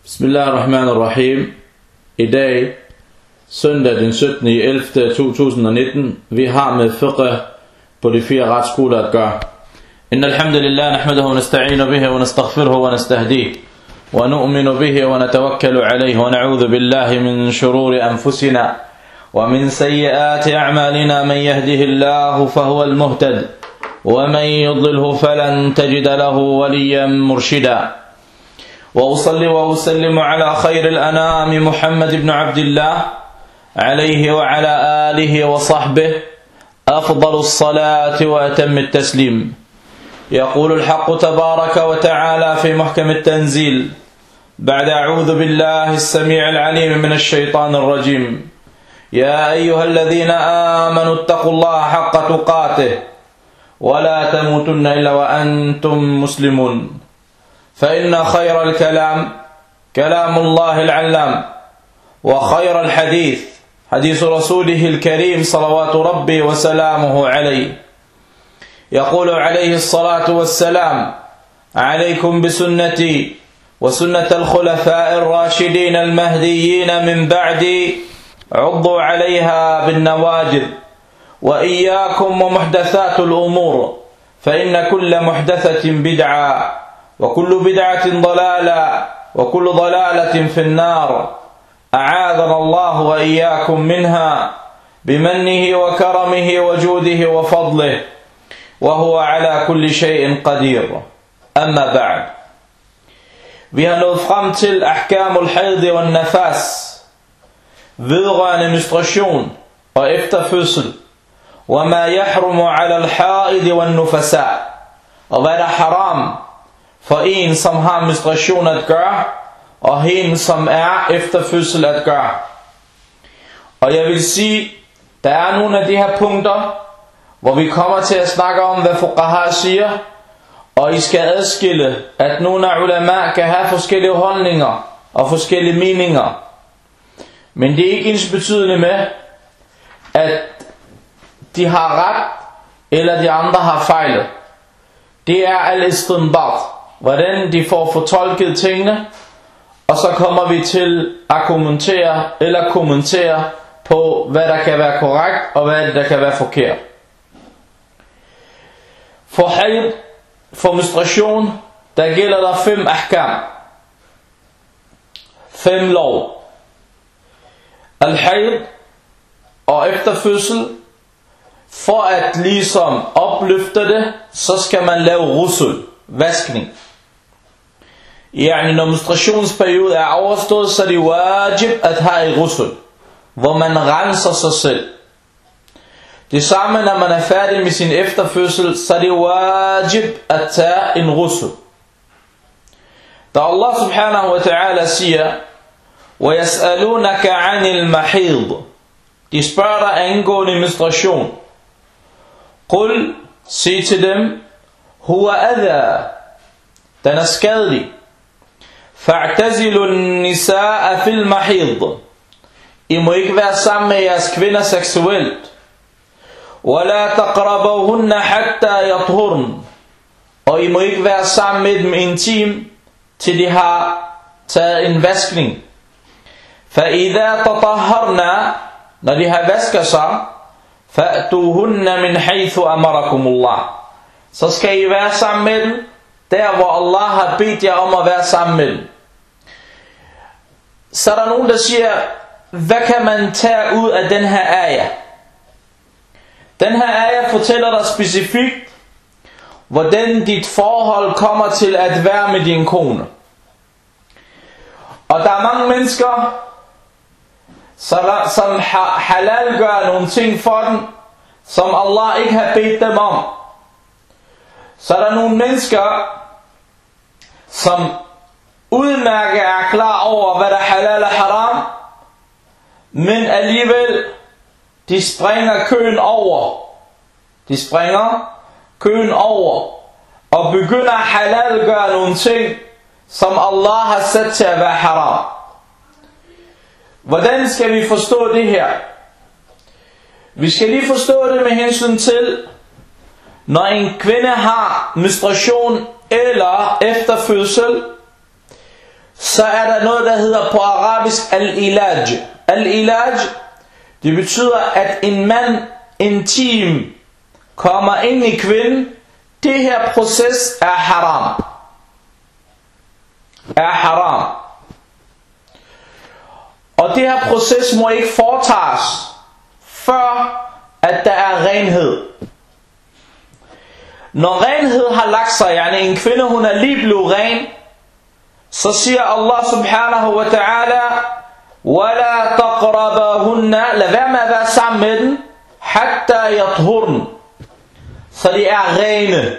Bismillahirrahmanirrahim. I dag, søndag den 17.11.2019, vi har med fiqh på de 4 retsskoler at gøre. Inna alhamdulillah, nahmaduhu wa nasta'inu bihi wa nastaghfiruhu wa nastahdihi wa nu'minu bihi wa natawakkalu alayhi wa na'udhu billahi min shururi anfusina wa min sayyiati a'malina. Man yahdihillahu fahuwa al-muhtad wa man yudlilhu falan tajida lahu waliyan murshida. وأصلي وأسلم على خير الأنام محمد بن عبد الله عليه وعلى آله وصحبه أفضل الصلاة وأتم التسليم. يقول الحق تبارك وتعالى في محكم التنزيل بعد أعوذ بالله السميع العليم من الشيطان الرجيم: يا أيها الذين آمنوا اتقوا الله حق تقاته ولا تموتن إلا وأنتم مسلمون. فإن خير الكلام كلام الله العلام، وخير الحديث حديث رسوله الكريم صلوات ربي وسلامه عليه. يقول عليه الصلاة والسلام: عليكم بسنتي وسنة الخلفاء الراشدين المهديين من بعدي، عضوا عليها بالنواجذ، وإياكم ومحدثات الأمور، فإن كل محدثة بدعة وكل بدعة ضلالة وكل ضلالة في النار. أعاذنا الله وإياكم منها بمنه وكرمه وجوده وفضله، وهو على كل شيء قدير. أما بعد. Vi har nået frem til ahkamul hayd og nafas, vedrørende menstruation og efterfødsel, وما يحرم على الحائض والنفساء, og hvad der er haram for en, som har menstruation at gøre, og hende, som er efterfødsel at gøre. Og jeg vil sige, der er nogle af de her punkter, hvor vi kommer til at snakke om, hvad fuqaha siger, og I skal adskille, at nogle af ulama kan have forskellige holdninger og forskellige meninger. Men det er ikke ensbetydende med, at de har ret, eller de andre har fejlet. Det er al-istinbat, hvordan de får fortolket tingene, og så kommer vi til at kommentere eller kommentere på, hvad der kan være korrekt og hvad der kan være forkert. For hayd, for menstruation, der gælder der 5 ahkam, 5 lov. Al-hayd og efterfødsel, for at ligesom opløfte det, så skal man lave rusul, vaskning. Når menstruationsperioden er overstået, så er det wajib at have et rusul, hvor man renser sig selv. Det samme, når man er færdig med sin efterfødsel, så er det wajib at tage en rusul. Da Allah subhanahu wa ta'ala siger: وَيَسْأَلُونَكَ عَنِ الْمَحِيضِ, de spørger dig angående menstruation. Qul, sig til dem: huwa adha, den er skadelig. Fa'tazilu an-nisaa fil mahid, I må ikke være sammen med jeres kvinder seksuelt. Wala taqrabuhunna hatta yathurn, og I må ikke være sammen med dem intim, til de har taget en vaskning. Fa'idha tatahharna, når de har vasket sig, fa'tuhunna min haythu amarakumullah, så skal I være sammen med dem, der hvor Allah har bedt jer om at være sammen med dem. Så er der nogen, der siger: hvad kan man tage ud af den her ayah? Den her ayah fortæller dig specifikt, hvordan dit forhold kommer til at være med din kone. Og der er mange mennesker, som halal gør nogle ting for dem, som Allah ikke har bedt dem om. Så er der nogle mennesker, som udmærket er klar over, hvad der er halal og haram, men alligevel, de springer køen over. De springer køen over, og begynder at halal gøre nogle ting, som Allah har sat til at være haram. Hvordan skal vi forstå det her? Vi skal lige forstå det med hensyn til, når en kvinde har menstruation eller efterfødsel, så er der noget, der hedder på arabisk al-ilaj. Al-ilaj, det betyder, at en mand intim kommer ind i kvinden. Det her proces er haram. Og det her proces må ikke foretages, før at der er renhed. Når renhed har lagt sig, yani en kvinde, hun er lige blevet ren, så siger Allah subhanahu wa ta'ala, وَلَا تَقْرَبَهُنَّ, lad være med at være sammen med den, حَتَّى يَطْهُرْن, så de er rene.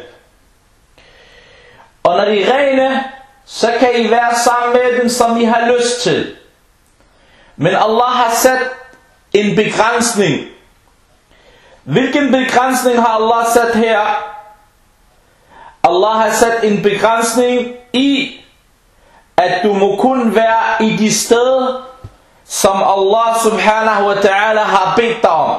Og når de er rene, så kan I være sammen med den, som I har lyst til. Men Allah har sat en begrænsning. Hvilken begrænsning har Allah sat her? Allah har sat en begrænsning i, at du må kun være i de steder, som Allah subhanahu wa ta'ala har bedt dig om.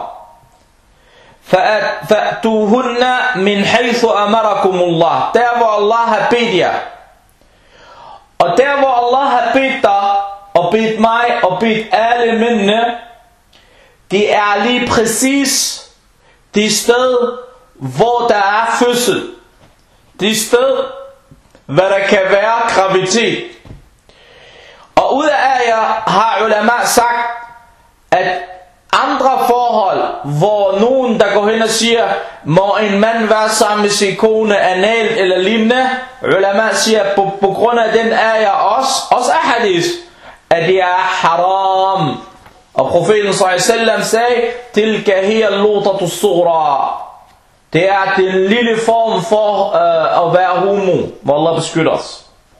فَأْتُوهُنَّ مِنْ حَيْثُ أَمَرَكُمُ اللَّهِ, der hvor Allah har bedt jer. Og der hvor Allah har bedt dig, og bedt mig, og bedt alle mændene, det er lige præcis det sted, hvor der er fødsel. Det sted, hvor der kan være graviditet. Og ud af jer har ulama sagt, at andre forhold, hvor nogen der går hen og siger, må en mand være sammen med sin kone analt eller lignende, ulama siger, på grund af den ayah også er hadith, at det er haram. Og profeten sallallahu alaihi wasallam sagde, tilka hiya al-lutatu as-sughra, det er den lille form for at være homo, hvor Allah beskytter os.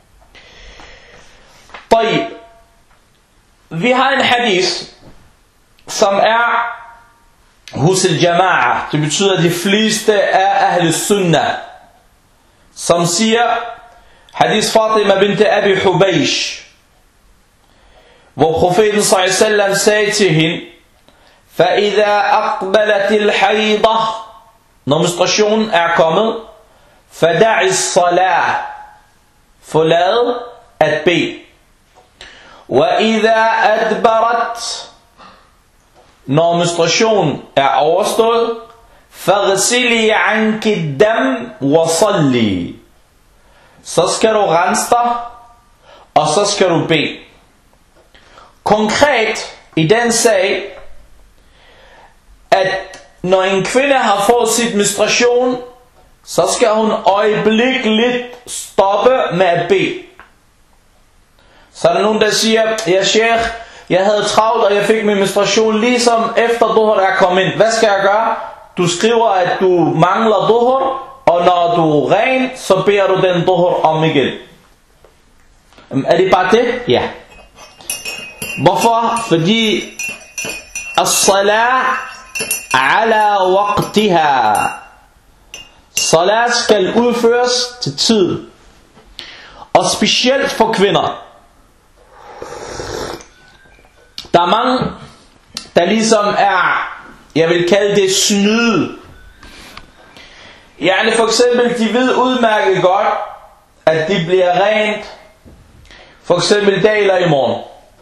Vi har en hadith, som er hos al-jama'a, det betyder de fleste af ahl sunnah, som siger, hadith Fatima bint Abi Hubaysh, hvor profeten sallallahu alaihi wasallam sagde til hende, فَإِذَا أَقْبَلَتِ الْحَيْضَةِ, når menstruationen er kommet, فَدَعِ الصَّلَاةِ, forlad at bede. وَإِذَا أَدْبَرَتْ, når menstruationen er overstået, فَغْسِلِي عَنْكِ الدَّمْ وَصَلِّي, så skal du rense dig, og så skal du bede. Konkret i den sag, at når en kvinde har fået sit menstruation, så skal hun øjeblikkeligt stoppe med at bede. Så er der nogen, der siger, ja sheikh, jeg havde travlt, og jeg fik min menstruation ligesom efter duhur er kommet ind. Hvad skal jeg gøre? Du skriver, at du mangler duhur, og når du er ren, så beder du den duhur om igen. Er det bare det? Ja. Hvorfor? Fordi as-salat ala waqtiha, salat skal udføres til tid, og specielt for kvinder. Der er mange, der ligesom er, jeg vil kalde det snyde. For eksempel, de ved udmærket godt, at de bliver rent, for eksempel i dag eller i morgen.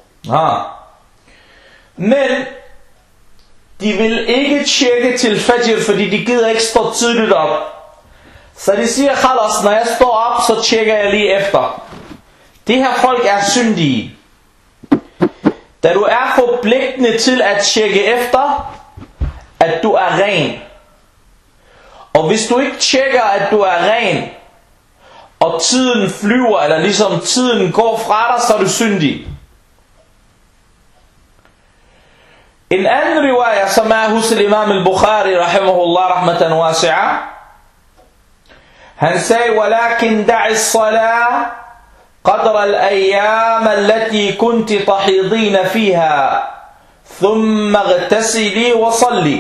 Men de vil ikke tjekke til fajr, fordi de gider ikke stå tidligt op. Så de siger, khalas, når jeg står op, så tjekker jeg lige efter. Det her folk er syndige. Da du er forpligtende til at tjekke efter, at du er ren. Og hvis du ikke tjekker, at du er ren, og tiden flyver, eller ligesom tiden går fra dig, så er du syndig. En anden riwaya, som er hos imam al-Bukhari, rahimahullah, rahmatan wasi'a, han sagde, وَلَكِنْ دَعِ الصَّلَاةِ قَدْرَ الْأَيَّامَ الَّتِي كُنْتِ تَحِضِينَ فِيهَا ثُمَّ اغْتَسِلِي وَصَلِّي.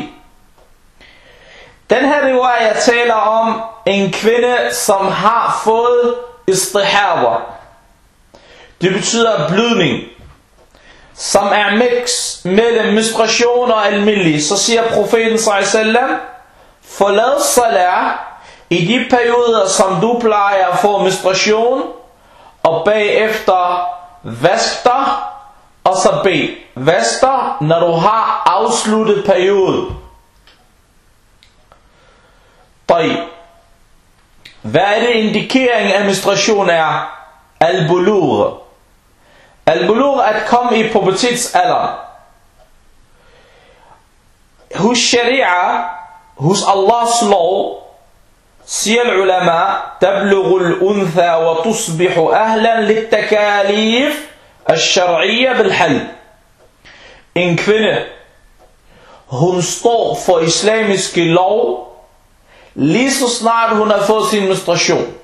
Den her riwaya taler om en kvinde, som har fået istihaba. Det betyder blødning, som er mix mellem menstruation og almindelig. Så siger profeten sallallahu alaihi wasallam, forlad salat i de perioder, som du plejer at få menstruation, og bagefter vask dig, og så bed. Vask dig, når du har afsluttet perioden. Hvad er det indikering af menstruation er? Al-bulugh. Al-bulugh at komme i pubertetsalderen. Hos sharia, hos Allahs lov, siger ulama, tablughu al-untha wa tusbihu ahlan lit-takalif al-shar'iyya bil-hal. En kvinde, hun står for islamiske lov, lige så snart hun har fået sin menstruation.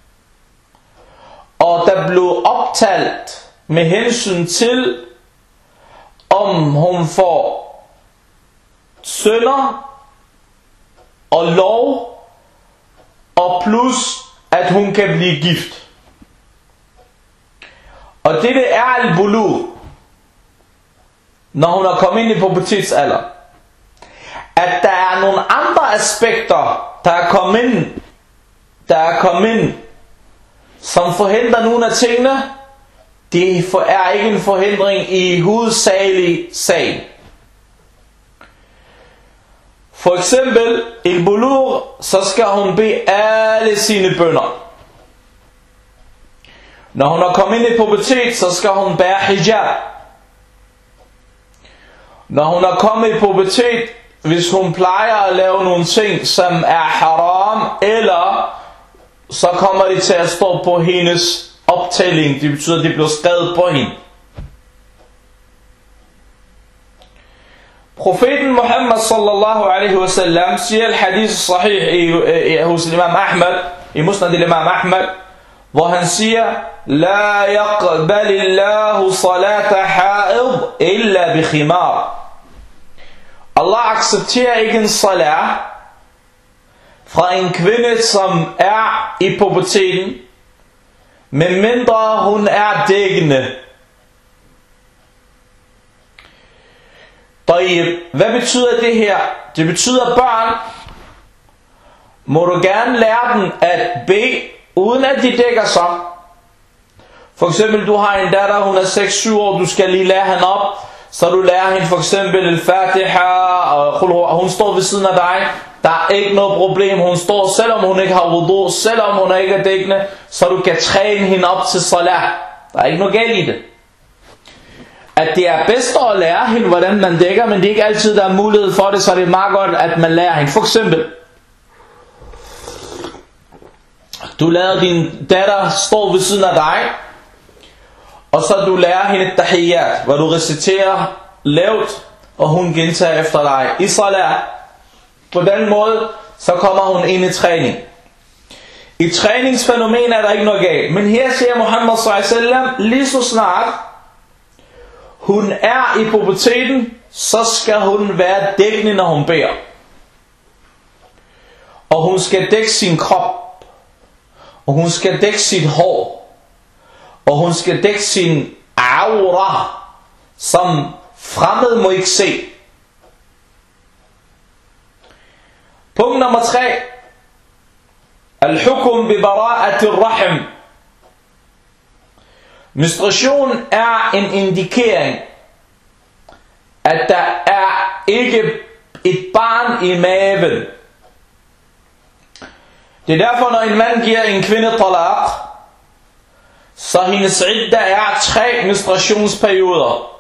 Og der blev optalt med hensyn til, om hun får sønner og lov, og plus at hun kan blive gift. Og det er al-bulugh, når hun er kommet ind i pubertetsalder. At der er nogle andre aspekter, der er kommet ind, som forhindrer nogle af tingene. Det er ikke en forhindring i hovedsagelig sag. For eksempel i bulugh, så skal hun bede alle sine bønner. Når hun er kommet ind i pubertet, så skal hun bære hijab. Når hun er kommet i pubertet, hvis hun plejer at lave nogle ting, som er haram, eller så kommer de til at stå på hendes optælling. Det betyder, at det bliver skrevet på hende. Profeten Muhammad sallallahu alaihi wasallam siger al-hadith sahih hos Imam Ahmad, i Musnad Imam Ahmad, hvor han siger, La yaqbalillahu salata ha'id illa bi khimar. Allah accepterer ikke en salat fra en kvinde, som er i puberteten, medmindre hun er dækkende. Hvad betyder det her? Det betyder, børn, må du gerne lære dem at bede, uden at de dækker sig. For eksempel, du har en datter, hun er 6-7 år, du skal lige lære hende op, så du lærer hende for eksempel al-Fatiha, og hun står ved siden af dig. Der er ikke noget problem, hun står, selvom hun ikke har wudu, selvom hun ikke er dækkende, så du kan træne hende op til salat. Der er ikke noget galt i det. At det er bedst at lære hende, hvordan man dækker, men det er ikke altid, der er mulighed for det, så det er meget godt, at man lærer hende. For eksempel, du lader din datter stå ved siden af dig, og så du lærer hende tahiyyat, hvor du reciterer lavt, og hun gentager efter dig i salat. På den måde, så kommer hun ind i træning. I træningsfænomen er der ikke noget galt, men her siger Muhammad sallallahu alaihi wasallam, lige så snart hun er i puberteten, så skal hun være dækkende, når hun beder. Og hun skal dække sin krop, og hun skal dække sit hår, og hun skal dække sin aura, som fremmede må ikke se. Punkt nummer 3. Al-hukum bi bara'ati ar-rahim. Menstruation er en indikering, at der er ikke et barn i maven. Det er derfor, når en mand giver en kvinde talaq, så hendes idda er 3 menstruationsperioder.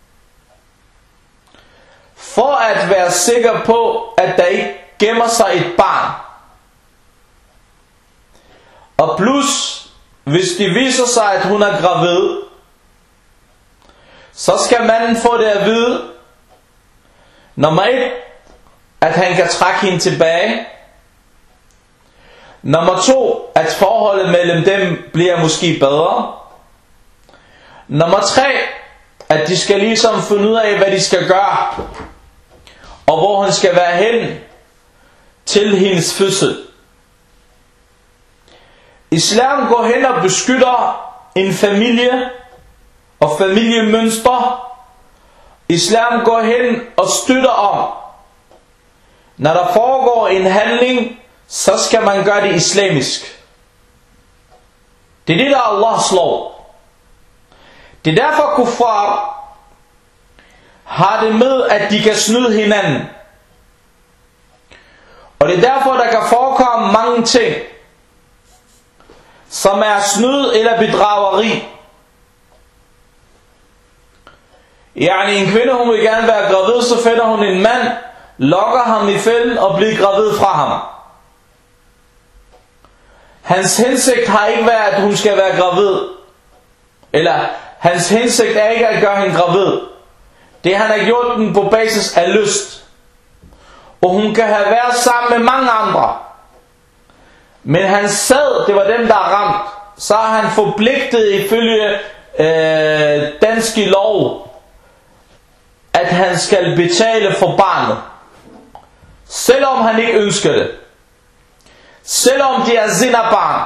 For at være sikker på, at der ikke gemmer sig et barn. Og plus, hvis det viser sig, at hun er gravid, så skal manden få det at vide. Nummer 1, at han kan trække hende tilbage. Nummer 2, at forholdet mellem dem bliver måske bedre. Nummer 3, at de skal ligesom finde ud af, hvad de skal gøre, og hvor han skal være hen til hendes fødsel. Islam går hen og beskytter en familie og familiemønster. Islam går hen og støtter om, når der foregår en handling, så skal man gøre det islamisk. Det er det, der er Allahs lov. Det er derfor kuffar har det med, at de kan snyde hinanden. Og det er derfor, der kan forekomme mange ting, som er snyd eller bedrageri. En kvinde, hun vil gerne være gravid, så finder hun en mand, lokker ham i fælden og bliver gravid fra ham. Hans hensigt har ikke været, at hun skal være gravid. Eller hans hensigt er ikke at gøre hende gravid. Det han har gjort den på basis af lyst. Og hun kan have været sammen med mange andre. Men han sad, det var dem der ramt. Så er han forpligtet ifølge dansk lov, at han skal betale for barnet. Selvom han ikke ønsker det. Selvom det er zina-barn.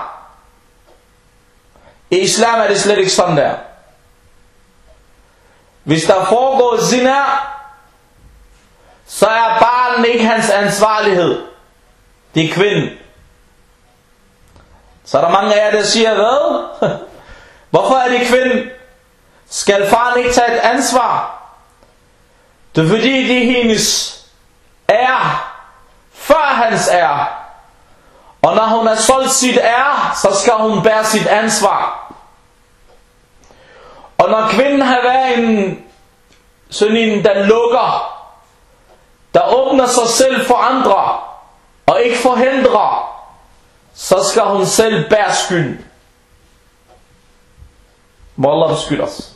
I islam er det slet ikke sådan der. Hvis der foregår zina, så er barnet ikke hans ansvarlighed. Det er kvinden. Så er der mange af jer, der siger, hvad? Hvorfor er det kvinden? Skal faren ikke tage et ansvar? Det er fordi, det er hendes ære, før hans ære. Og når hun har solgt sit ære, så skal hun bære sit ansvar. Og når kvinden har været sådan en, der lukker, der åbner sig selv for andre, og ikke forhindrer, så skal hun selv bære skylden. Må Allah beskytte os.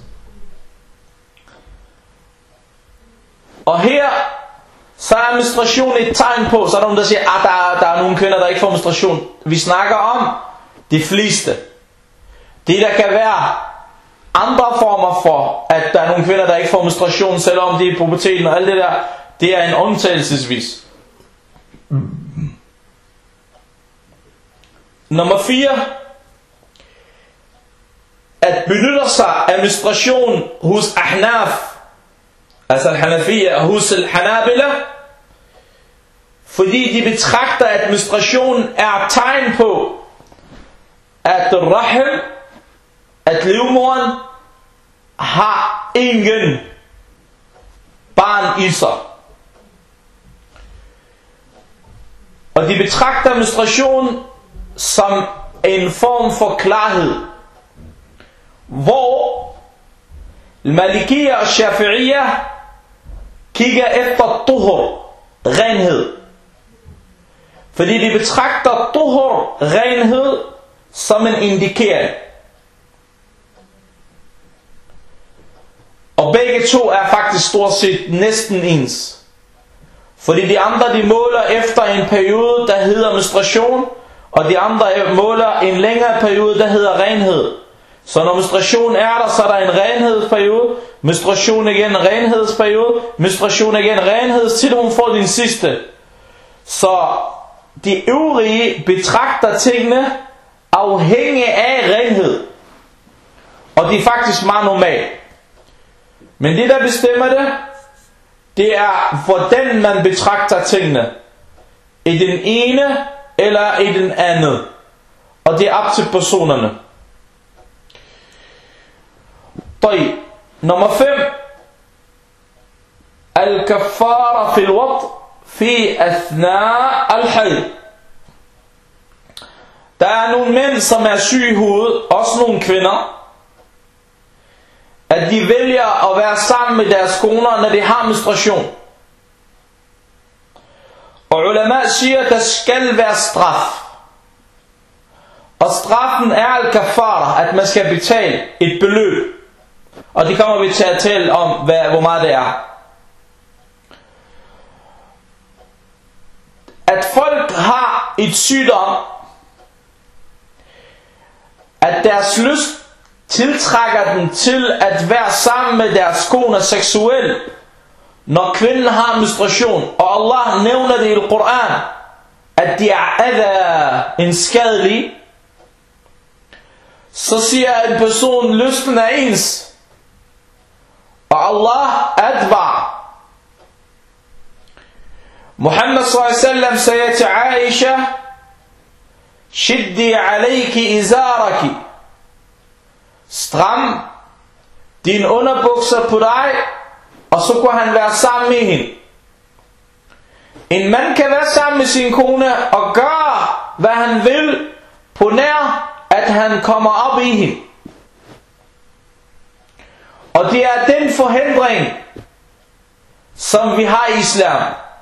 Og her, så er menstruation et tegn på, så er der nogen, der siger, at der er nogle kvinder, der ikke får menstruation. Vi snakker om de fleste. Det der kan være andre former for, at der er nogle kvinder, der ikke får menstruation, selvom de er i puberteten og alt det der, det er en undtagelsesvis. Nummer 4. At benytte sig af menstruation hos Ahnaf, altså al-Hanafiyya, hos al-Hanabila, fordi de betragter, at menstruation er tegn på, at rahim, at livmoderen har ingen barn i sig. Og de betragter menstruation som en form for klarhed, hvor Malikiyya og Shafi'iyya kigger efter tuhur, renhed. Fordi de betragter tuhur, renhed, som en indikering. Og begge to er faktisk stort set næsten ens. Fordi de andre, de måler efter en periode, der hedder menstruation, og de andre måler en længere periode, der hedder renhed. Så når menstruation er der, så er der en renhedsperiode, menstruation igen renhedsperiode, menstruation igen renheds, til hun får din sidste. Så de øvrige betragter tingene afhængig af renhed. Og det er faktisk meget normalt. Men det der bestemmer det, det er hvordan man betragter tingene. I den ene eller i den anden. Og det er op til personerne. Nummer 5. Al-kaffara fil wad fi athna al-hayd. Der er nogle mænd, som er syge i hovedet, også nogle kvinder, at de vælger at være sammen med deres koner, når de har menstruation. Og ulama siger, at der skal være straf. Og straffen er al-kaffara, at man skal betale et beløb. Og det kommer vi til at tale om, hvor meget det er. At folk har et sygdom, at deres lyst tiltrækker dem til at være sammen med deres koner seksuelt, når kvinden har menstruation. Og Allah nævner det i Koran, at de er en skadelig. Så siger en person, lysten er ens. Og Allah advar. Muhammad sallallahu alaihi wasallam sagde til Aisha, Shiddi alayki izaraki. Stram dine underbukser på dig, og så kunne han være sammen med hende. En mand kan være sammen med sin kone og gøre, hvad han vil, på nær, at han kommer op i hende. Og det er den forhindring, som vi har i islam.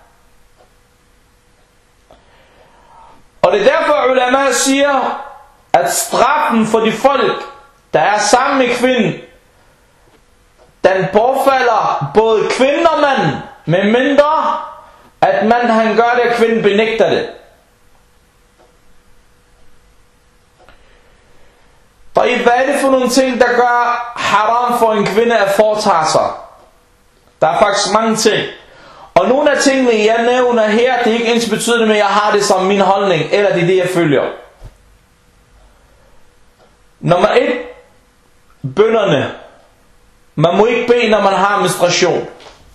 Og det er derfor, ulama siger, at straffen for de folk, der er sammen med kvinden, den påfalder både kvinde og mand, med mindre, at mand han gør det, og kvinden benægter det. Og hvad er det for nogle ting, der gør haram for en kvinde at foretage sig? Der er faktisk mange ting. Og nogle af tingene, jeg nævner her, det er ikke ensbetydende med, at jeg har det som min holdning, eller det er det, jeg følger. Nummer 1. Bønnerne. Man må ikke bede, når man har menstruation.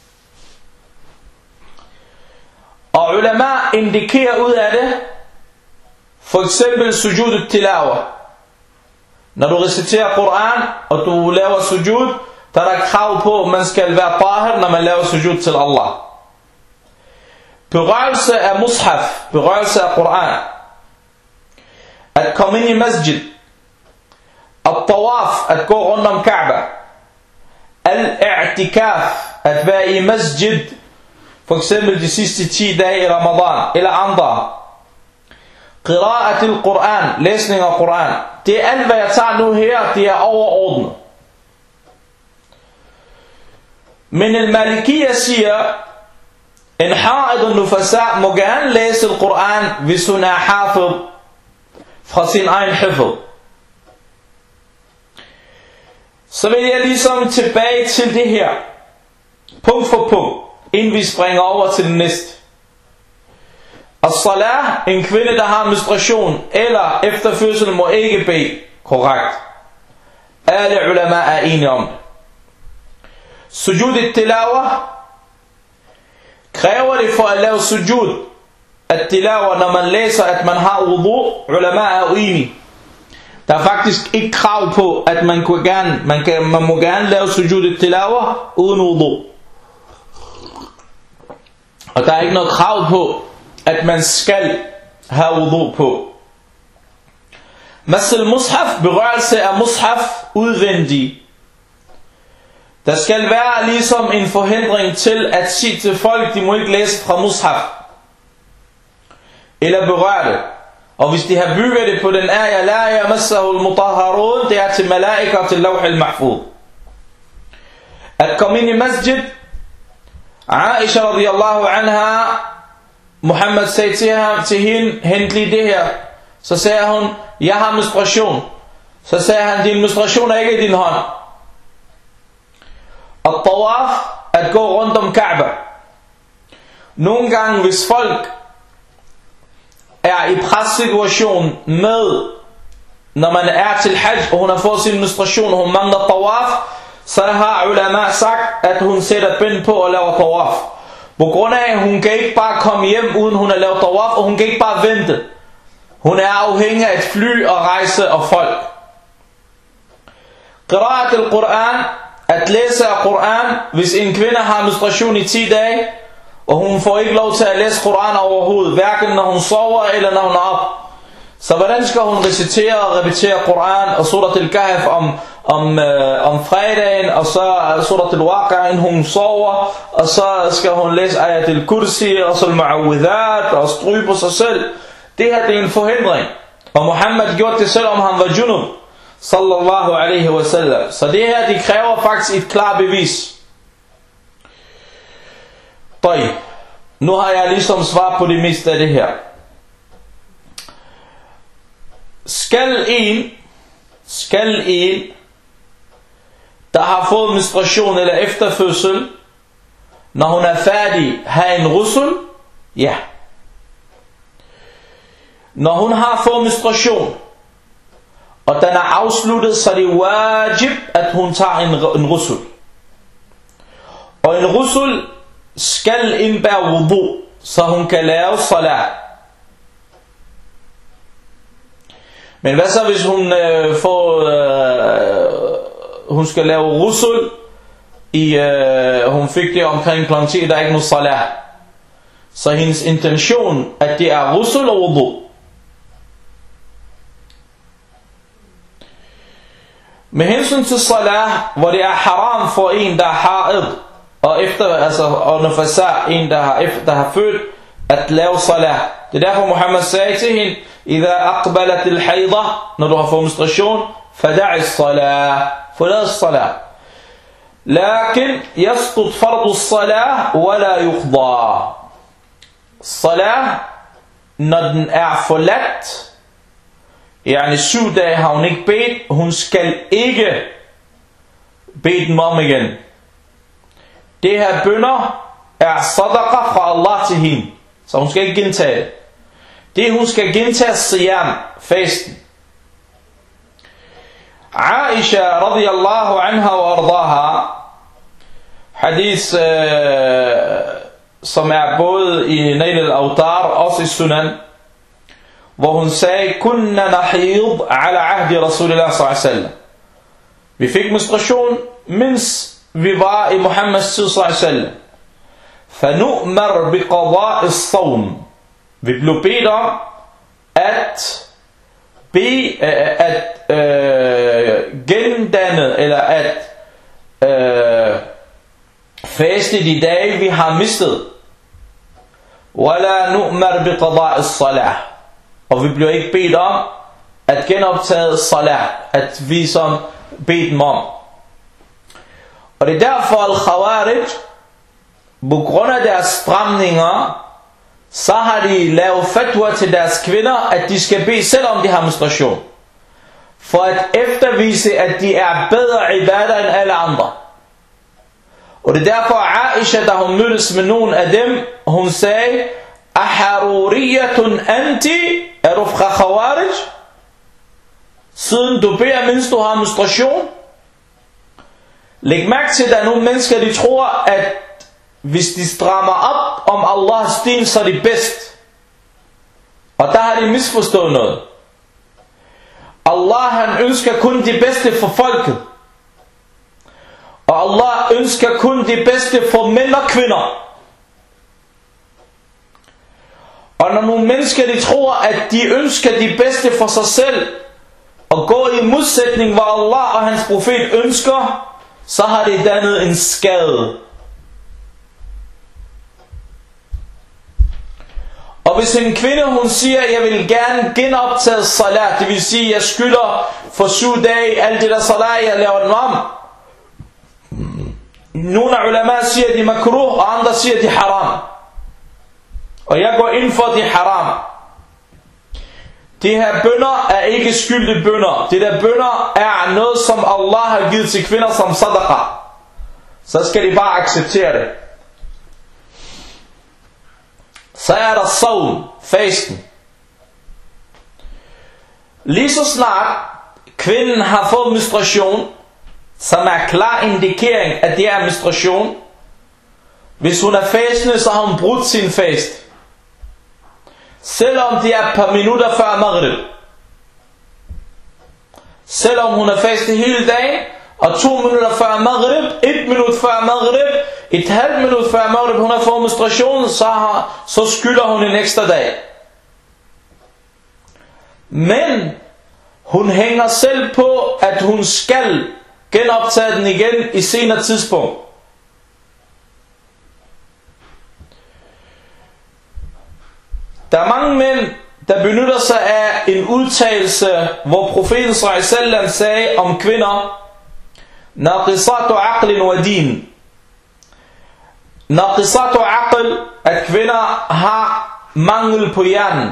Og ulama indikerer ud af det, for eksempel sujud tilawa. Når du reciterer Koran, og du laver sujud, der er der krav på, at man skal være tahir, når man laver sujud til Allah. Berørelse af mushaf, berørelse af Koran. At komme ind i masjid. At-tawaf, at gå rundt om Kaaba. Al-i'tikaf, at være i masjid, for eksempel de sidste 10 dage i Ramadan, eller andre. Qira'at al-Quran, læsning af Quran. Det er alt, hvad jeg tager nu her, det er overordnet. Men al-Malikiyya siger, en ha'id al-nufasa må gerne læse al-Quran, hvis hun er hafid fra sin egen hifd. Så vil jeg ligesom tilbage til det her, punkt for punkt, inden vi springer over til det næste. As-salah, en kvinde der har menstruation eller efter fødslen må ikke bede, korrekt. Alle ulama er enige om det. Sujud tilawa, kræver det for at lave sujud at tilawa, når man læser at man har wudu, ulama er uenige. Der er faktisk ikke krav på at man må gerne lave sujud tilawa uden wudu. Og der er ikke noget krav på at man skal have wudu på. Masal mushaf, berørelse af mushaf udvendig. Der skal være ligesom en forhindring til at sige til folk, de må ikke læse fra mushaf. Eller berøre det. Og hvis de har bygget det på den ayah, la yamassahu al-mutahharun, det er til malaika og til lawh al-mahfuz. At komme ind i masjid, Aisha radiyallahu anha, Muhammad sagde til hende, hent lige det her. Så sagde hun, jeg har menstruation. Så sagde han, din menstruation er ikke i din hånd. Og tawaf, at gå rundt om Kaaba. Nogle gange, hvis folk er i pressituation med, når man er til hajj, og hun har fået sin menstruation, og hun mangler tawaf, så har ulama sagt, at hun sætter bind på og laver tawaf. På grund af, at hun kan ikke bare komme hjem, uden hun har lavet tawaf, og hun kan ikke bare vente. Hun er afhængig af et fly og rejse og folk. Qira'at al-Quran, at læse af Quran, hvis en kvinde har menstruation i 10 dage, og hun får ikke lov til at læse Quran overhovedet, hverken når hun sover eller når hun er op. Så hvordan skal hun recitere og repetere Quran og surat al-Kahf om fredagen, og så surat al-Waqi'a, inden hun sover, og så skal hun læse ayat al-Kursi og så al-Mu'awwidhat og stryge på sig selv. Det her det er en forhindring. Og Muhammad gjorde det selvom han var junub, sallallahu alaihi wasallam. Så det her det kræver faktisk et klart bevis. Nu har jeg ligesom svar på det meste af det her. Skal en, der har fået menstruation eller efterfødsel, når hun er færdig, have en rusul? Ja. Når hun har fået menstruation, og den er afsluttet, så er det wajib, at hun tager en rusul. Og en rusul skal indbære wudu, så hun kan lave salat. hun skal lave rusul hun fik det omkring kl. 10, der er ikke noget salah. Så hendes intention, at det er rusul og wudu. Med hensyn til salah, hvor det er haram for en, der er haid, og nufasa, en der har født, at lave salah. Det er derfor Muhammad sagde til hende, إذا أقبلت الحيضة, når du har fået menstruation, فدع الصلاة, forlad الصلاة. لكن يسقط فرض الصلاة ولا يقضى. Salah, når den er forladt, yani 7 dage har hun ikke bedt, hun skal ikke bede den om igen. Det her bønner er sadaqa fra Allah til hende, så hun skal ikke gentage det. Det hun skal gentage siyam, fasten. Aisha radiyallahu anha wa ardaha, hadith som er både i Nail al-Awtar og også i Sunan, hvor hun sagde, kunna nahid ala ahdi Rasulillah sallallahu alaihi wasallam. Vi fik menstruation, mens vi var i Muhammeds tid sallallahu alaihi wasallam. Fanu'mar biqada'i as-sawm. Vi blev bedt om at gendanne eller at faste de dage vi har mistet. Wala nu'mar biqada'i as-salah. Og vi blev ikke bedt om at genoptage salah, at vi som bedt dem om. Og det er derfor al-Khawarij, på grund af deres stramninger, så har de lavet fatwa til deres kvinder, at de skal bede selvom de har menstruation, for at eftervise at de er bedre ibadah end alle andre. Og det er derfor Aisha, da hun mødtes med nogen af dem, hun sagde, aharuriyatun anti, er du fra Khawarij, siden du beder mens du har menstruation? Læg mærke til, at der er nogle mennesker, de tror, at hvis de strammer op om Allahs din, så er de bedst. Og der har de misforstået noget. Allah, han ønsker kun det bedste for folket. Og Allah ønsker kun det bedste for mænd og kvinder. Og når nogle mennesker, de tror, at de ønsker det bedste for sig selv, og går i modsætning, hvad Allah og hans profet ønsker, så har de dannet en skade. Og hvis en kvinde, hun siger, jeg vil gerne genoptage salat, det vil sige, jeg skylder for 7 dage, alt det der salat, jeg laver den om. Nogle af ulama siger, de er makruh, og andre siger, de er haram. Og jeg går ind for, de er haram. De her bønner er ikke skyldige bønner. De der bønner er noget, som Allah har givet til kvinder som sadaqa. Så skal de bare acceptere det. Så er der sawm, fasten. Lige så snart kvinden har fået menstruation, som er klar indikering, at det er menstruation, hvis hun er fastende, så har hun brudt sin fast. Selvom det er et par minutter før maghrib. Selvom hun er fastet hele dagen, og 2 minutter før maghrib, 1 minut før maghrib, et halvt minut før maghrib, hun har fået menstruation, så skylder hun en ekstra dag. Men hun hænger selv på, at hun skal genoptage den igen i senere tidspunkt. Der er mange mænd, der benytter sig af en udtalelse, hvor profeten sallallahu alaihi wasallam sagde om kvinder, naqisatu aqlin wa din. Naqisatu aql, at kvinder har mangel på hjernen,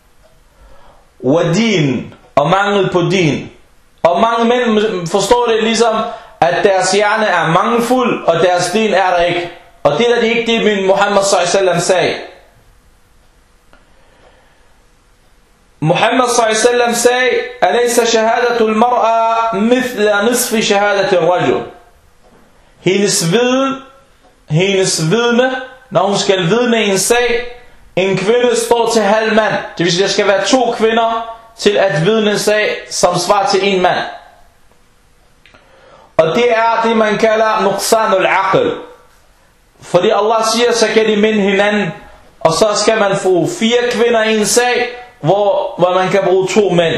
wa din, og mangel på din. Og mange mænd forstår det ligesom, at deres hjerne er mangelfuld, og deres din er der ikke. Og det er ikke det, min Muhammad sallallahu alaihi wasallam sagde. Muhammad sallallahu alaihi wasallam sagde, alaysa shahadatul mar'a mithla nisfi shahadatir rajul. Hendes vidne, når hun skal vidne i en sag, en kvinde står til halv mand. Det vil sige, der skal være 2 kvinder til at vidne en sag, som svarer til 1 mand. Og det er det man kalder nuqsanul aql. Fordi Allah siger, så kan de minde hinanden, og så skal man få 4 kvinder i en sag, hvor man kan bruge 2 mænd.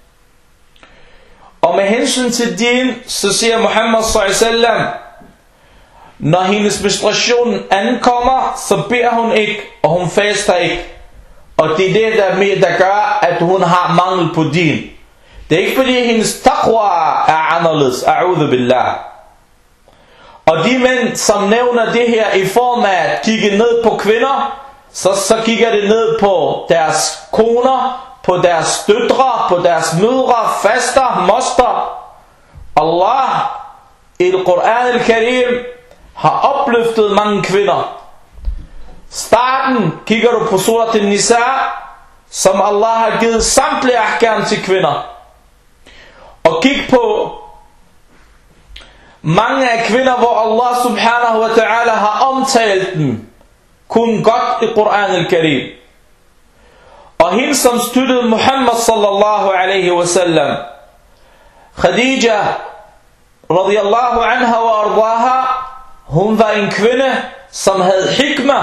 Og med hensyn til din, så siger Muhammad s.a.w. når hendes menstruation ankommer, så beder hun ikke, og hun faster ikke. Og det er det, der gør, at hun har mangel på din. Det er ikke fordi hendes taqwa er anderledes, a'udhu billah. Og de mænd, som nævner det her i form af at kigge ned på kvinder, så kigger det ned på deres koner, på deres døtre, på deres mødre, faster, moster. Allah i Al-Quran al-Karim har opløftet mange kvinder. Starten kigger du på surat al-Nisa, som Allah har givet samtlige ahkam til kvinder. Og kig på mange af kvinder, hvor Allah subhanahu wa ta'ala har omtalt dem kun godt i Quran al-Karim. Og hende som støttede Muhammad sallallahu alaihi wasallam, Khadija radiyallahu anha wa ardaha, hun var en kvinde som havde hikma.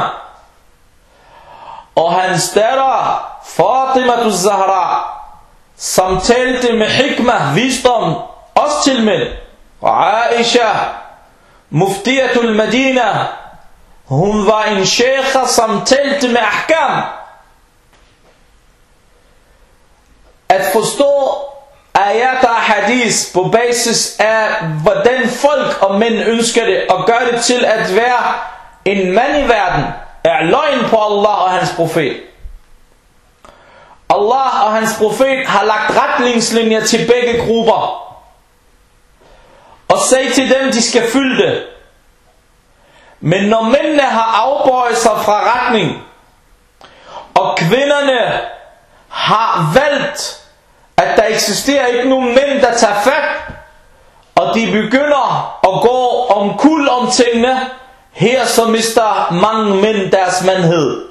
Og hans datter Fatima Zahra, som talte med hikma, visdom, også til mænd. Og Aisha, muftiyatul Madina, hun var en sheikha, som talte med ahkam. At forstå ayat og hadis på basis af hvordan folk og mænd ønsker det, og gør det til at være en mand i verden, er løgn på Allah og hans profet. Allah og hans profet har lagt retningslinjer til begge grupper og sagde til dem, de skal følge det. Men når mændene har afbøjet sig fra retning, og kvinderne har valgt, at der eksisterer ikke nogen mænd, der tager fat, og de begynder at gå omkuld om tingene, her så mister mange mænd deres mandhed.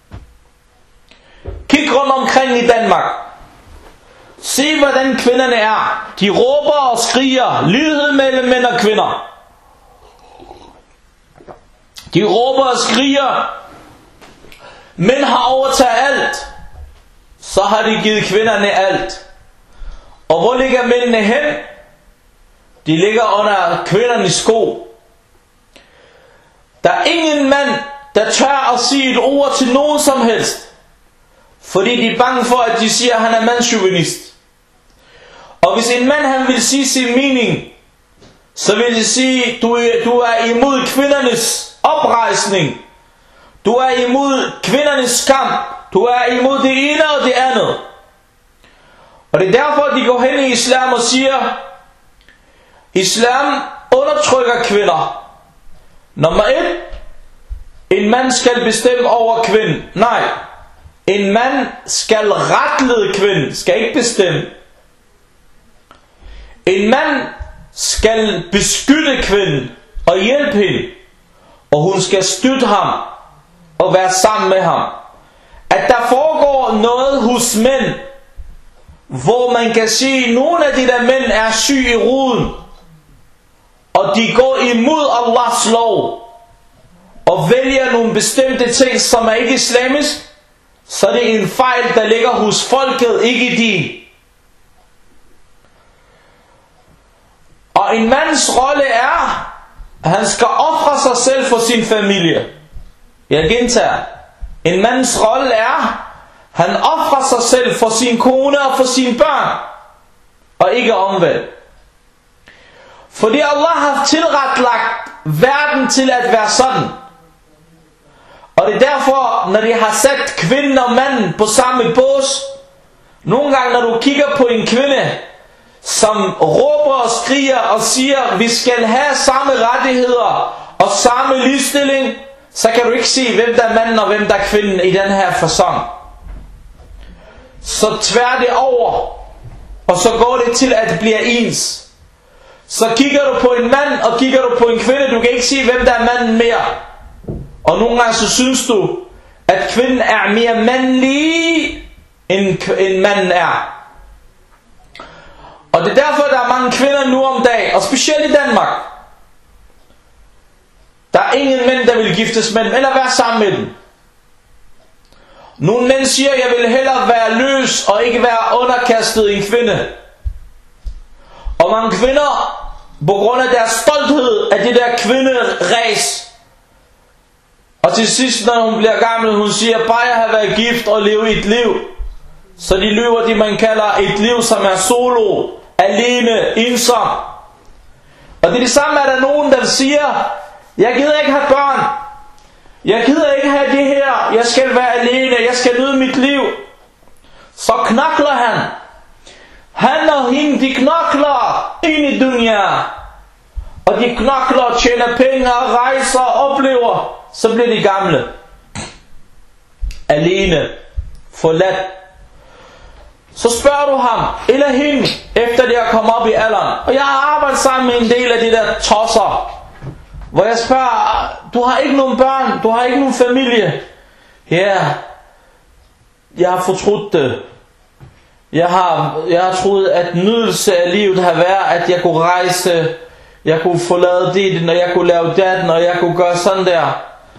Kig rundt omkring i Danmark. Se hvordan kvinderne er. De råber og skriger lighed mellem mænd og kvinder. De råber og skriger. Mænd har overtaget alt. Så har de givet kvinderne alt. Og hvor ligger mændene hen? De ligger under kvindernes sko. Der er ingen mand, der tør at sige et ord til nogen som helst. Fordi de er bange for, at de siger, at han er mandschauvinist. Og hvis en mand han vil sige sin mening, så vil de sige, du er imod kvindernes oprejsning. Du er imod kvindernes kamp. Du er imod det ene og det andet. Og det er derfor, de går hen i islam og siger, islam undertrykker kvinder. Nummer 1. En mand skal bestemme over kvinden. Nej. En mand skal retlede kvinden, skal ikke bestemme. En mand skal beskytte kvinden og hjælpe hende. Og hun skal støtte ham og være sammen med ham. At der foregår noget hos mænd, hvor man kan sige, at nogle af de der mænd er syge i ruden, og de går imod Allahs lov, og vælger nogle bestemte ting, som er ikke islamisk, så er det en fejl, der ligger hos folket, ikke din. Og en mands rolle er, at han skal ofre sig selv for sin familie. Jeg gentager. En mands rolle er, han ofrer sig selv for sin kone og for sine børn, og ikke omvendt. Fordi Allah har tilretlagt verden til at være sådan. Og det er derfor, når de har sat kvinden og manden på samme bås, nogle gange når du kigger på en kvinde, som råber og skriger og siger, vi skal have samme rettigheder og samme ligestilling, så kan du ikke se, hvem der er manden og hvem der er kvinden i den her facon. Så tvær det over, og så går det til at det bliver ens. Så kigger du på en mand og kigger du på en kvinde, du kan ikke se, hvem der er manden mere. Og nogle gange så synes du, at kvinden er mere mandlig, end manden er. Og det er derfor, der er mange kvinder nu om dagen, og specielt i Danmark. Der er ingen mænd, der vil giftes med dem, eller være sammen med dem. Nogle mænd siger, jeg vil hellere være løs, og ikke være underkastet en kvinde. Og mange kvinder, på grund af deres stolthed af det der kvinderæs. Og til sidst, når hun bliver gammel, hun siger, bare jeg har været gift og leve et liv. Så de lever det, man kalder et liv, som er solo, alene, ensom. Og det er det samme, at der er nogen, der siger, jeg gider ikke have børn. Jeg gider ikke have det her. Jeg skal være alene. Jeg skal nyde mit liv. Så knokler han. Han og hende, de knokler ind i dunya. Og de knokler, tjener penge, rejser, oplever. Så bliver de gamle. Alene. Forladt. Så spørger du ham, eller hende, efter det at komme op i alderen. Og jeg har arbejdet sammen med en del af de der tosser. Hvor jeg spørger, du har ikke nogen børn, du har ikke nogen familie. Ja, jeg har fortrudt det. Jeg har troet, at nydelse af livet har været, at jeg kunne rejse, jeg kunne forlade det, når jeg kunne lave det, når jeg kunne gøre sådan der.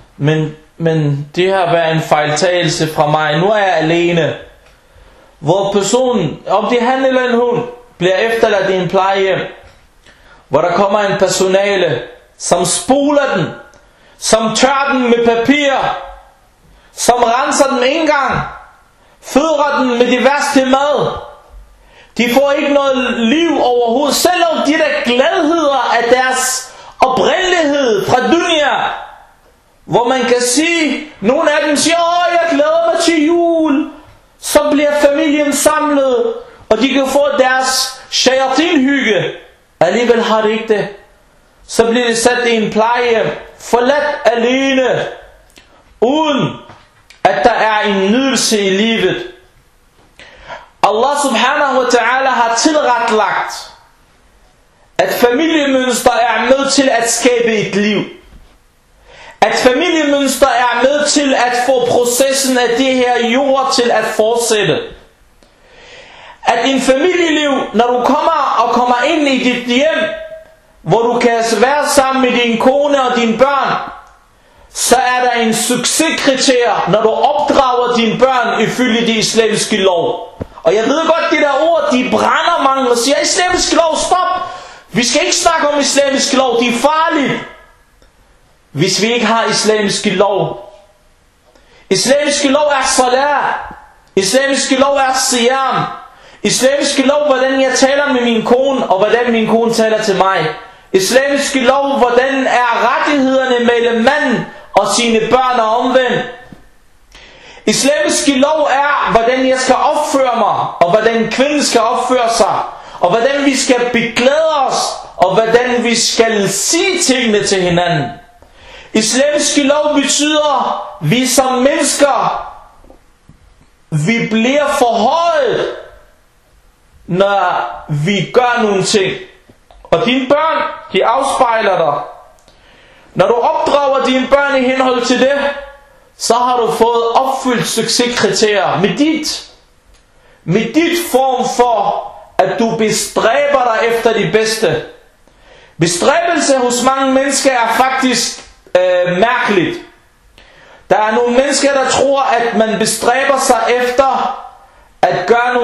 Men det har været en fejltagelse fra mig. Nu er jeg alene. Hvor personen, om det er han eller en hund, bliver efterladt i en plejehjem. Hvor der kommer en personale, som spoler den, som tør den med papir, som renser den en gang, fødrer den med de værste mad. De får ikke noget liv overhovedet, selvom de der gladheder af deres oprindelighed fra dunya, hvor man kan sige, nogle af dem siger, jeg glæder mig til jul, så bliver familien samlet, og de kan få deres shayatin-hygge. Alligevel har det ikke det. Så bliver det sat i en plejehjem, forladt alene, uden at der er en nydelse i livet. Allah subhanahu wa ta'ala har tilretlagt, at familiemønster er med til at skabe et liv. At familiemønster er med til at få processen af det her jord til at fortsætte. At en familieliv, når du kommer ind i dit hjem, hvor du kan være sammen med din kone og dine børn, så er der en succeskriterie, når du opdrager dine børn ifølge de islamiske lov. Og jeg ved godt, det der ord, de brænder mange og siger, islamisk lov, stop! Vi skal ikke snakke om islamisk lov, det er farligt. Hvis vi ikke har islamiske lov. Islamiske lov er salat. Islamiske lov er siyam. Islamiske lov, hvordan jeg taler med min kone, og hvordan min kone taler til mig. Islamiske lov, hvordan er rettighederne mellem mand og sine børn og omvendt. Islamiske lov er, hvordan jeg skal opføre mig, og hvordan kvinden skal opføre sig, og hvordan vi skal beklæde os, og hvordan vi skal sige tingene til hinanden. Islamiske lov betyder, vi som mennesker, vi bliver forhøjet, når vi gør nogle ting. Og dine børn, de afspejler dig. Når du opdrager dine børn i henhold til det, så har du fået opfyldt succeskriterier med dit form for, at du bestræber dig efter de bedste. Bestræbelse hos mange mennesker er faktisk mærkeligt. Der er nogle mennesker, der tror, at man bestræber sig efter at gøre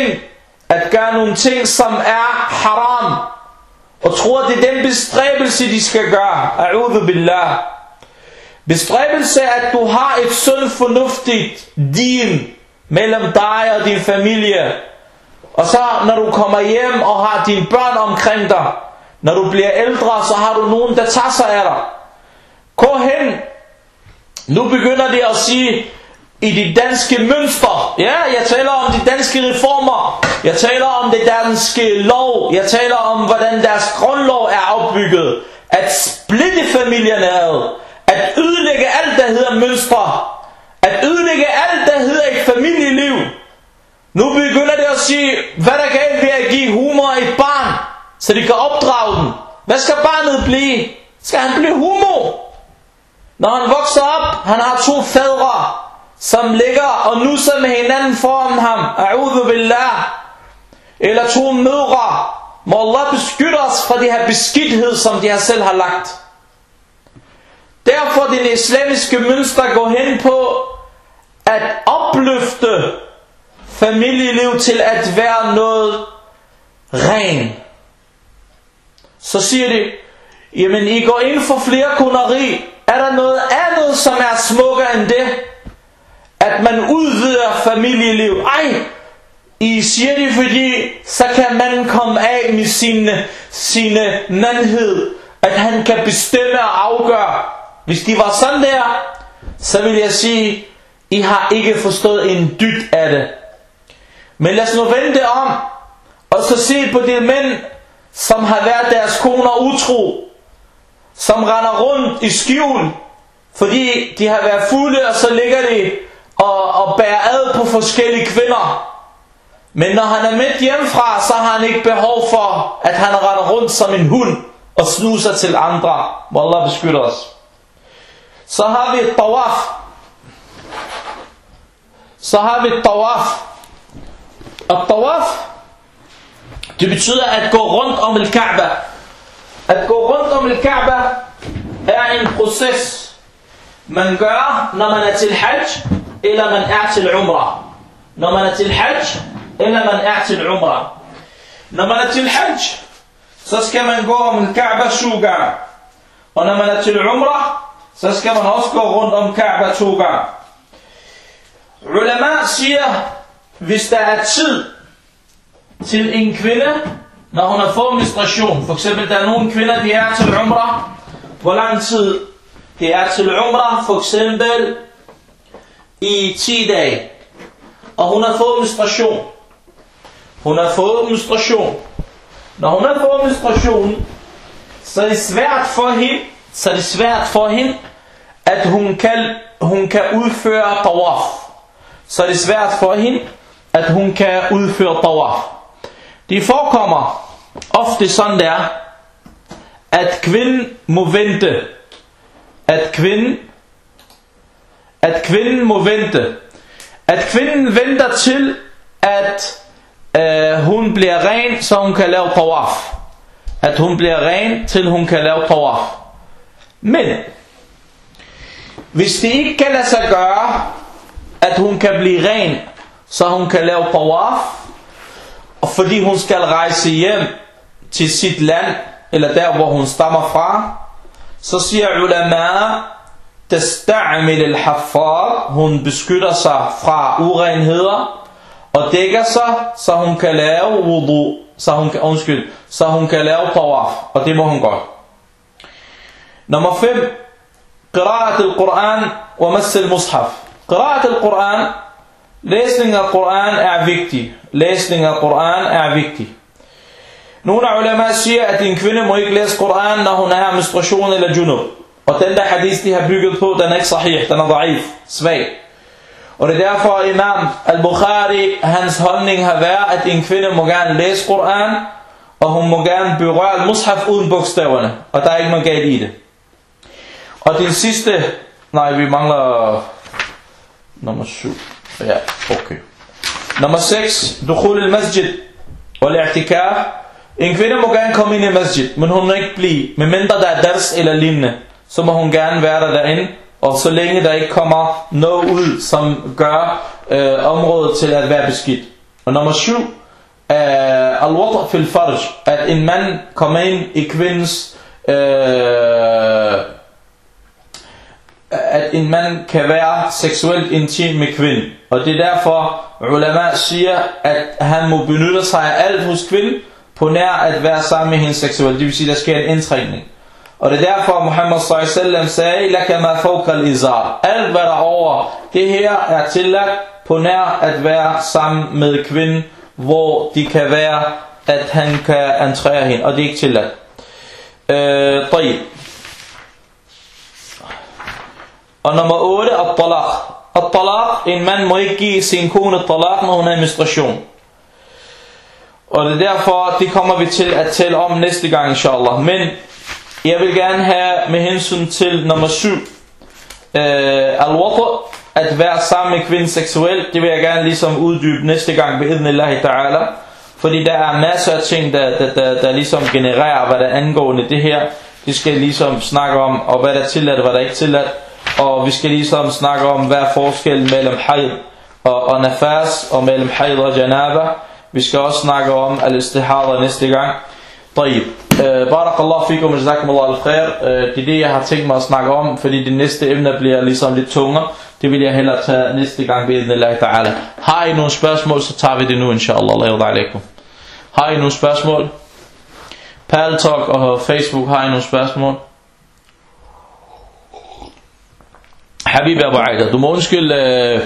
nogle ting, som er haram, og tror, det er den bestræbelse, de skal gøre. A'udhu billah. Bestræbelse er, at du har et sundt, fornuftigt din mellem dig og din familie. Og så når du kommer hjem og har dine børn omkring dig, når du bliver ældre, så har du nogen, der tager sig af dig. Gå hen. Nu begynder det at sige i de danske mønstre. Ja, jeg taler om de danske reformer. Jeg taler om det danske lov. Jeg taler om, hvordan deres grundlov er opbygget. At splitte familierne ad. At ødelægge alt, der hedder mønstre. At ødelægge alt, der hedder et familieliv. Nu begynder det at sige, hvad der galt ved at give humor et barn, så de kan opdrage den. Hvad skal barnet blive? Skal han blive homo? Når han vokser op, han har 2 fædre, som ligger og nusser med hinanden foran ham. A'udhu billah. eller 2 mødre. Må Allah beskytte os fra det her beskidthed, som de her selv har lagt. Derfor det islamiske mønster går hen på at opløfte familieliv til at være noget ren. Så siger de, jamen I går ind for flerkoneri. Er der noget andet, som er smukkere end det? At man udvider familieliv. Ej, I siger det, fordi så kan man komme af med sine mandhed. At han kan bestemme og afgøre. Hvis de var sådan der, så vil jeg sige, I har ikke forstået en dyt af det. Men lad os nu vende det om, og så se på de mænd, som har været deres koner utro, som render rundt i skjul, fordi de har været fulde, og så ligger de og bærer ad på forskellige kvinder. Men når han er med hjemmefra, så har han ikke behov for, at han render rundt som en hund og snuser til andre. Må Allah beskytte os. Så har vi et tawaf. Og tawaf, det betyder at gå rundt om al-Kaaba. At gå rundt om al-Kaaba er en proces, man gør, når man er til hajj, eller man er til umrah. Når man er til hajj, eller man er til umrah. Når man er til hajj, så skal man gå om al-Kaaba 7 gange. Og når man er til umrah, så skal man også gå rundt om Kaaba 2 gange. Ulama siger, hvis der er tid til en kvinde, når hun har fået menstruation, for eksempel der er nogle kvinder, de er til umrah, hvor lang tid de er til umrah, for eksempel i 10 dage, og hun har fået menstruation. Når hun har fået menstruation, så er det svært for hende, at hun kan udføre tawaf. Det forekommer ofte sådan der, at kvinden må vente. At kvinden venter til, at hun bliver ren, så hun kan lave tawaf. Men hvis det ikke kan lade sig gøre, at hun kan blive ren, så hun kan lave tawaf, og fordi hun skal rejse hjem til sit land, eller der hvor hun stammer fra, så siger ulama, tasta'mil al-haffar, hun beskytter sig fra urenheder, og dækker sig, så hun kan lave wudu, så hun kan lave tawaf, og det må hun godt. Nummer 5, qira'at al-Quran wa mass al-mushaf. Qira'at al-Quran, læsning af Quran er vigtig. Nogle af ulama siger, at en kvinde må ikke læse Quran, når hun er menstruation eller junub. Og den der hadith, de har bygget på, den er ikke sahih, den er da'if, svag. Og det er derfor Imam al-Bukhari, hans holdning har været, at en kvinde må gerne læse Quran, og hun må gerne berøre al-mushaf uden bogstaverne. Og der er ikke noget galt i det. Og den sidste, vi mangler nummer 7. Ja, okay. Nummer 6, dukhul al-masjid wal-i'tikaf. En kvinde må gerne komme ind i masjid, men hun må ikke blive, medmindre der er dars eller lignende, så må hun gerne være der derinde, og så længe der ikke kommer noget ud, som gør området til at være beskidt. Og nummer 7, al-wata' fil farj, at en mand kommer ind i kvindens, at en mand kan være seksuelt intim med kvinden. Og det er derfor ulama siger, at han må benytte sig af alt hos kvinden, på nær at være sammen med hende seksuelt. Det vil sige, der sker en indtrængning. Og det er derfor Muhammad sallallahu alaihi wasallam sagde, laka ma fawqa al-izar. Alt hvad der over det her er tilladt, på nær at være sammen med kvinden, hvor det kan være, at han kan entrere hende, og det er ikke tilladt. Og nummer 8, at-talaq. At-talaq, en mand må ikke give sin kone talaq, når hun er i menstruation. Og det er derfor, det kommer vi til at tale om næste gang, inshallah. Men jeg vil gerne have med hensyn til nummer 7, al-wata', at være sammen med kvinden seksuelt. Det vil jeg gerne ligesom uddybe næste gang, bi'idhnillahi ta'ala. Fordi der er masser af ting, der ligesom genererer, hvad der angående det her. Vi skal ligesom snakke om, og hvad der er tilladt, og hvad der ikke er tilladt. Og vi skal ligesom snakke om, hvad er forskellen mellem hayd og nafas, og mellem hayd og janaba. Vi skal også snakke om al-istihada næste gang. طيب barakallahu fikum og jazakumullahu al-khair. Det er det, jeg har tænkt mig at snakke om, fordi det næste emne bliver ligesom lidt tungere. Det vil jeg hellere tage næste gang, bi'idhnillahi ta'ala. Har I nogle spørgsmål, så tager vi det nu, inshallah. Allah yarda alaikum. Har I nogle spørgsmål? Paltalk og Facebook, har I nogle spørgsmål? Habib Abu Aida, du må undskylde